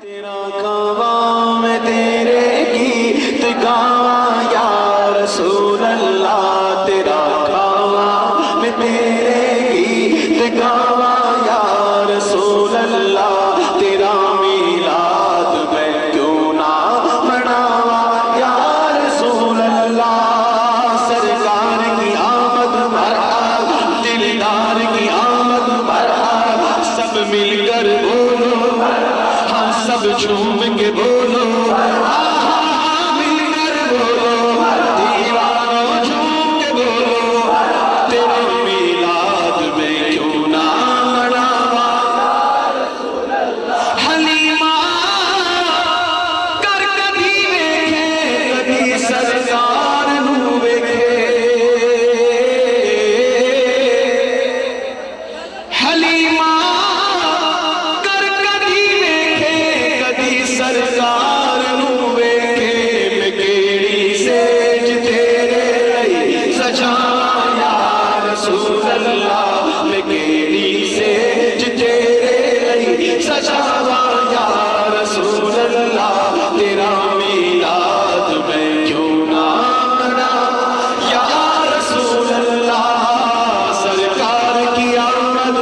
تیرا کعبہ میں تیرے گیت گاواں یا رسول اللہ، تیرا کعبہ میں تیرے گیت گاواں یا رسول اللہ، تیرا میلاد میں کیوں نہ مناواں یا رسول اللہ۔ سرکار کی آمد مرحبا، دلدار کی آمد مرحبا، سب مل کر بولو ہم سب جھوم کے بولو، مل کر بولو دیوانوں جھوم کے بولو، تیرے میلاد میں کیوں نہ مناواں حلیمہ کر کبھی ویکھے کبھی سرکار نوں ویکھے، حلیمہ سرکار نوں ویکھے، میں کیڑی سیج تیرے لئی سجاواں یا رسول اللہ، میں کیڑی سیج تیرے لئی سجاواں یا رسول اللہ، تیرا میلاد میں کیوں نہ مناواں یا رسول اللہ۔ سرکار کی آمد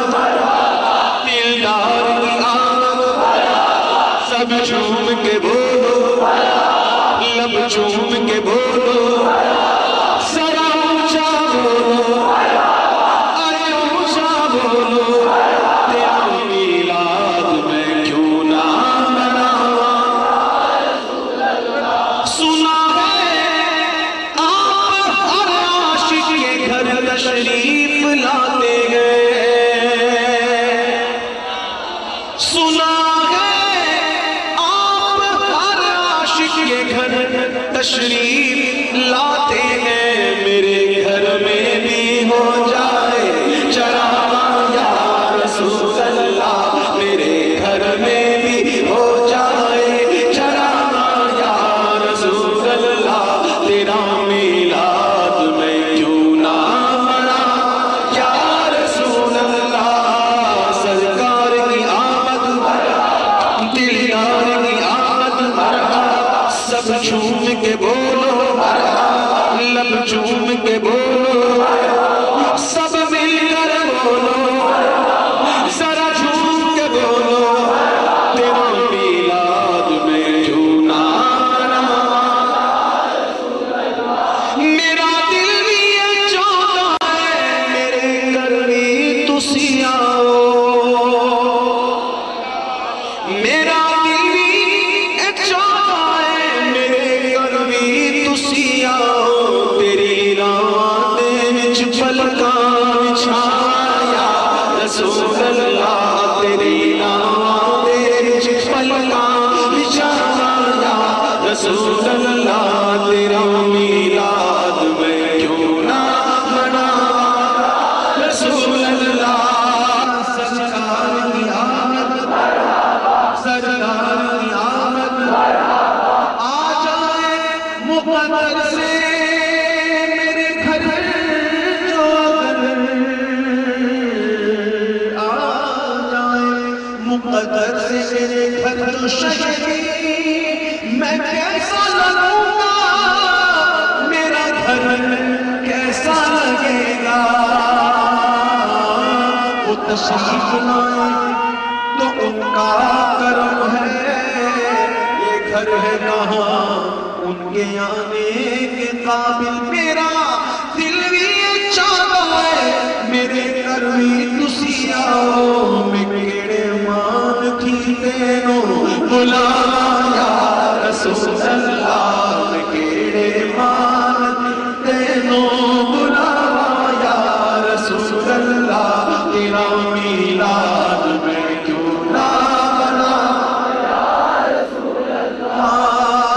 دلدار کی آمد، سب جھوم کے بولو لب چوم کے بولو، ذرا اونچا بولو ارے اونچا بولو، تیرا میلاد میں کیوں نہ مناواں۔ سنا ہے آپ ہر عاشق کے گھر تشریف لاتے ہیں، سنا تشریف لاتے ہیں، میرے گھر میں بھی ہو جائے چراغاں یا رسول اللہ، میرے گھر میں بھی ہو جائے چراغاں یا رسول اللہ، تیرا میلاد میں کیوں نہ مناواں یا رسول اللہ۔ سرکار کی آمد دلدار کی آمد مرحبا، سب جھوم کے بولو لب چوم کے بولو، سب مل کر بولو ذرا جھوم کے بولو، تیرا میلاد میں کیوں نہ مناواں۔ میرا دل بھی یہ چاہتا ہے میرے گھر بھی تسی آؤ، میرا دل بھی یہ چاہتا ہے میرے گھر بھی تسی آؤ، تیری راہ دے وچ پلکاں بچھاواں یا رسول اللہ، تیری راہ دے وچ پلکاں بچھاواں یا رسول اللہ، تیرا میلاد میں کیوں نہ مناواں رسول اللہ۔ سرکار کی آمد سرکار کی آمد، آ جائے مقدر سے میرے گھر جو اگر آ جائے مقدر سے میرے گھر جو شہری، میں کیسا لگوں گا میرا گھر کیسا لگے گا، وہ تشریف لائے تو ان کا کرم ہے، یہ گھر ہے کہاں ان کے آنے کے قابل، میرا دل بھی یہ چاہتا ہے میرے گھر بھی تسی آؤ، میں کیڑے مان تھی تینوں بلاواں یا رسول اللہ، میں کیڑے مان تھی تینوں بلاواں یا رسول اللہ، تیرا میلاد میں کیوں نہ مناواں یا رسول اللہ۔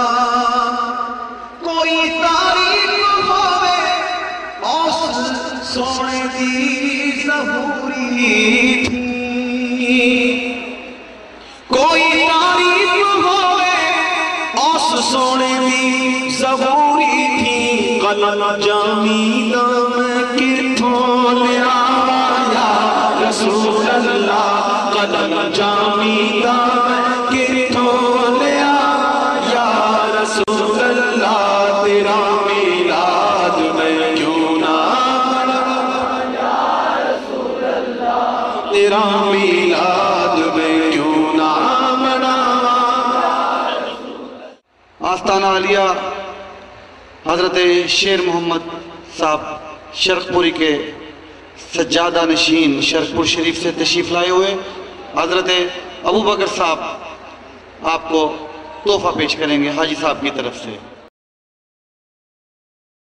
کوئی تعریف ہووے اس سونے دی ظہوری تھی، کوئی تعریف ہووے اس سونے دی ظہوری تھی، قلم جامی دا میں کتھوں لیاواں یا رسول اللہ، قلم جامی دا میں کتھوں تیرا میلاد میں کیوں نہ مناواں۔ آستانہ عالیہ حضرت شیر محمد صاحب شرق پوری کے سجادہ نشین شرق پور شریف سے تشریف لائے ہوئے حضرت ابو بکر صاحب آپ کو تحفہ پیش کریں گے حاجی صاحب کی طرف سے۔